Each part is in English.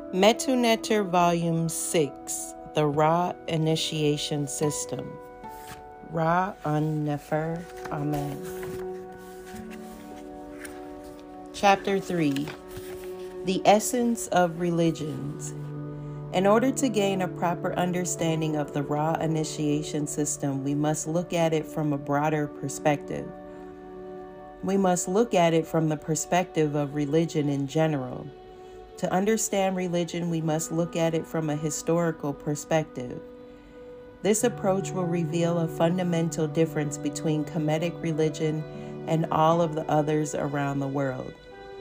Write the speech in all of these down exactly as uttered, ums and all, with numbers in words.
Metu Neter Volume six, The Ra Initiation System. Ra Un Nefer, Amen. Chapter three, The Essence of Religions. In order to gain a proper understanding of the Ra Initiation System, we must look at it from a broader perspective. We must look at it from the perspective of religion in general. To understand religion, we must look at it from a historical perspective. This approach will reveal a fundamental difference between Kemetic religion and all of the others around the world.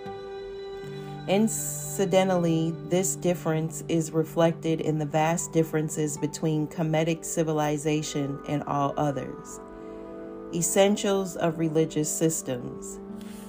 Incidentally, this difference is reflected in the vast differences between Kemetic civilization and all others. Essentials of religious systems.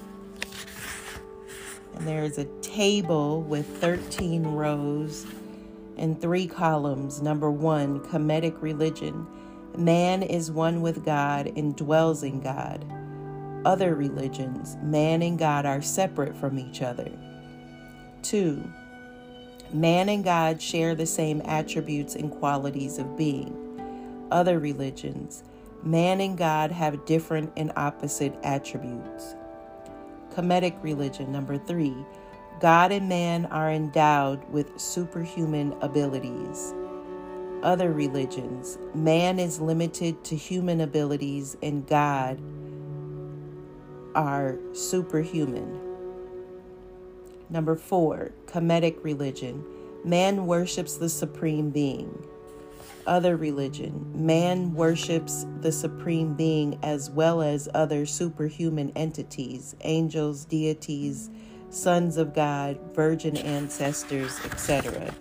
And there is a table with thirteen rows and three columns. Number one, Kemetic religion. Man is one with God and dwells in God. Other religions, man and God are separate from each other. Two, man and God share the same attributes and qualities of being. Other religions, man and God have different and opposite attributes. Kemetic religion. Number three, God and man are endowed with superhuman abilities. Other religions, man is limited to human abilities and God are superhuman. Number four, Kemetic religion. Man worships the supreme being. Other religion, man worships the supreme being as well as other superhuman entities, angels, deities, sons of God, virgin ancestors, et cetera.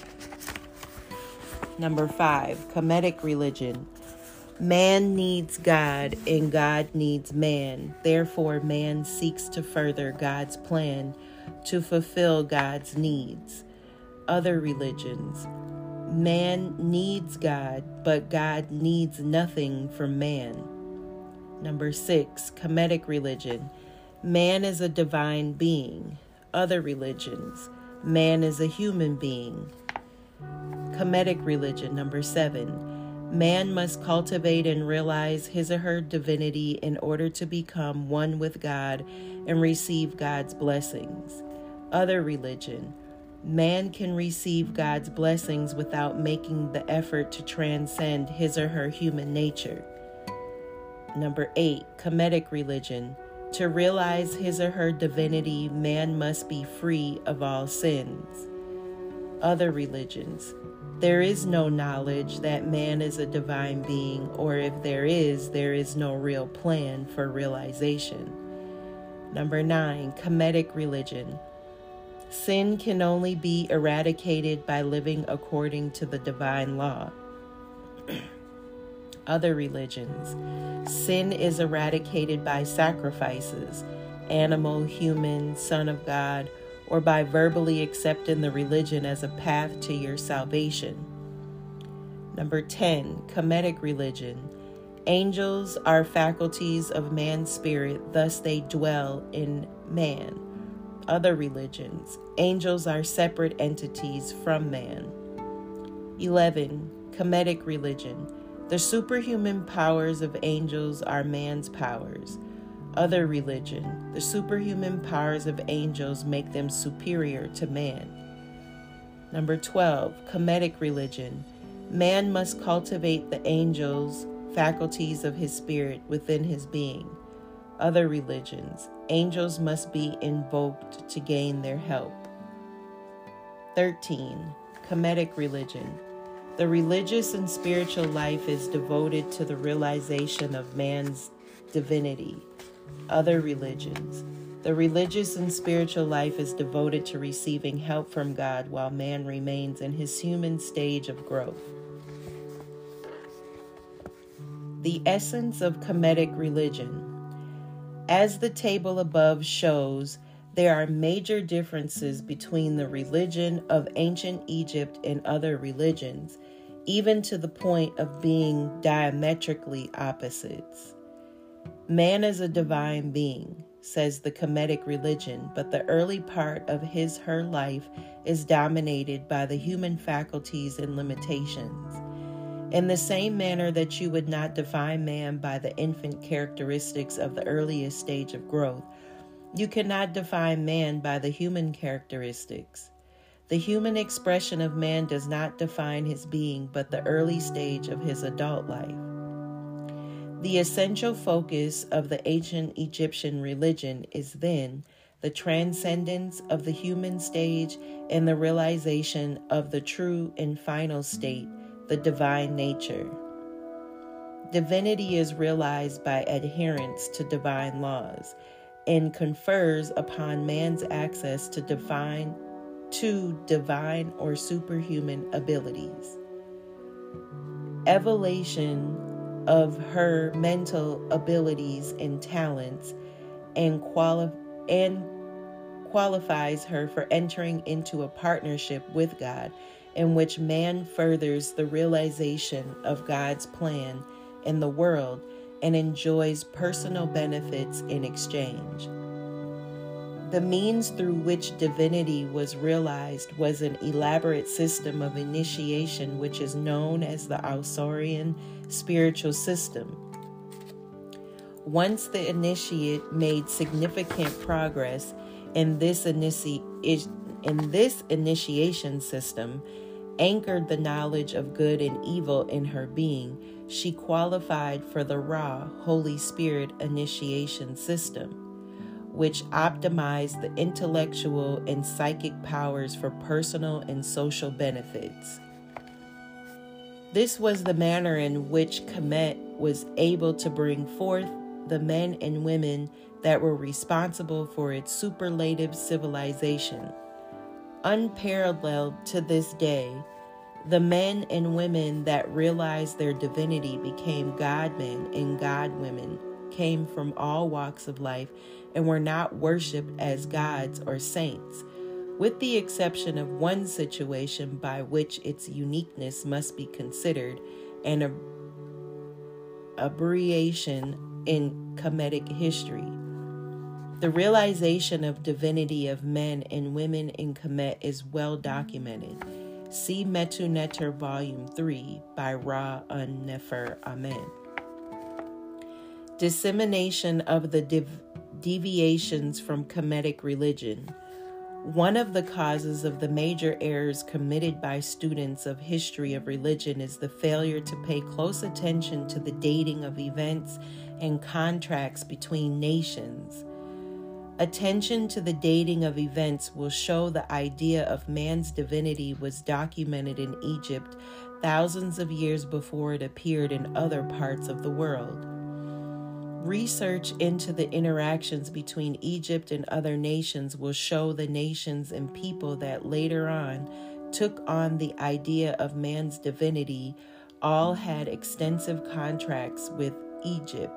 Number five, Kemetic religion. Man needs God and God needs man. Therefore, man seeks to further God's plan to fulfill God's needs. Other religions. Man needs God, but God needs nothing from man. Number six, Kemetic religion. Man is a divine being. Other religions. Man is a human being. Kemetic religion. Number seven. Man must cultivate and realize his or her divinity in order to become one with God and receive God's blessings. Other religion. Man can receive God's blessings without making the effort to transcend his or her human nature. Number eight, Kemetic religion. To realize his or her divinity, man must be free of all sins. Other religions. There is no knowledge that man is a divine being, or if there is, there is no real plan for realization. Number nine, Kemetic religion. Sin can only be eradicated by living according to the divine law. Other religions. Sin is eradicated by sacrifices, animal, human, son of God, or by verbally accepting the religion as a path to your salvation. Number ten, Kemetic religion. Angels are faculties of man's spirit, thus they dwell in man. Other religions. Angels are separate entities from man. eleven. Kemetic religion. The superhuman powers of angels are man's powers. Other religion. The superhuman powers of angels make them superior to man. Number twelve. Kemetic religion. Man must cultivate the angels' faculties of his spirit within his being. Other religions. Angels must be invoked to gain their help. thirteen. Kemetic religion. The religious and spiritual life is devoted to the realization of man's divinity. Other religions. The religious and spiritual life is devoted to receiving help from God while man remains in his human stage of growth. The essence of Kemetic religion. As the table above shows, there are major differences between the religion of ancient Egypt and other religions, even to the point of being diametrically opposites. Man is a divine being. says the Kemetic religion, but the early part of his her life is dominated by the human faculties and limitations. In the same manner that you would not define man by the infant characteristics of the earliest stage of growth, you cannot define man by the human characteristics. The human expression of man does not define his being, but the early stage of his adult life. The essential focus of the ancient Egyptian religion is then the transcendence of the human stage and the realization of the true and final state, the divine nature. Divinity is realized by adherence to divine laws and confers upon man's access to divine, to divine or superhuman abilities. Elevation of her mental abilities and talents and, quali- and qualifies her for entering into a partnership with God in which man furthers the realization of God's plan in the world and enjoys personal benefits in exchange. The means through which divinity was realized was an elaborate system of initiation which is known as the Ausorian spiritual system. Once the initiate made significant progress in this, inici- in this initiation system, anchored the knowledge of good and evil in her being, she qualified for the Ra, Holy Spirit initiation system, which optimized the intellectual and psychic powers for personal and social benefits. This was the manner in which Kemet was able to bring forth the men and women that were responsible for its superlative civilization. Unparalleled to this day, the men and women that realized their divinity became God-men and God-women, came from all walks of life, and were not worshipped as gods or saints, with the exception of one situation by which its uniqueness must be considered, an ab- aberration in Kemetic history. The realization of divinity of men and women in Kemet is well documented. See Metu Neter Volume three by Ra-un-Nefer Amen. Dissemination of the div- deviations from Kemetic religion. One of the causes of the major errors committed by students of history of religion is the failure to pay close attention to the dating of events and contracts between nations. Attention to the dating of events will show the idea of man's divinity was documented in Egypt thousands of years before it appeared in other parts of the world. Research into the interactions between Egypt and other nations will show the nations and people that later on took on the idea of man's divinity all had extensive contracts with Egypt.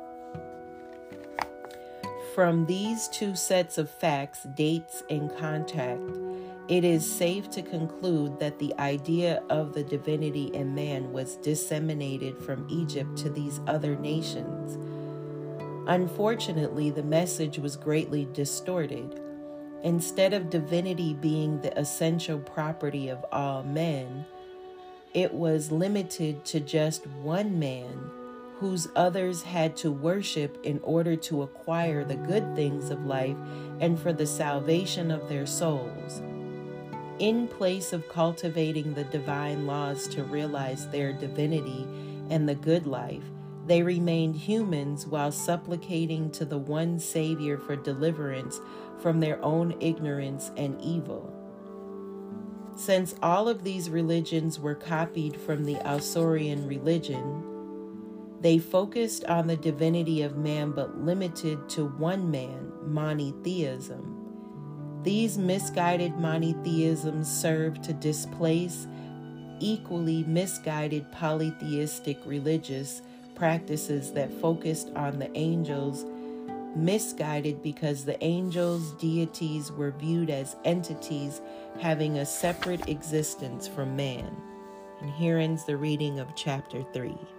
From these two sets of facts, dates, and contact, it is safe to conclude that the idea of the divinity in man was disseminated from Egypt to these other nations. Unfortunately, the message was greatly distorted. Instead of divinity being the essential property of all men, it was limited to just one man, whose others had to worship in order to acquire the good things of life and for the salvation of their souls. In place of cultivating the divine laws to realize their divinity and the good life, they remained humans while supplicating to the one Savior for deliverance from their own ignorance and evil. Since all of these religions were copied from the Ausorian religion, they focused on the divinity of man but limited to one man, monotheism. These misguided monotheisms served to displace equally misguided polytheistic religious practices that focused on the angels, misguided because the angels' deities were viewed as entities having a separate existence from man. And here ends the reading of chapter three.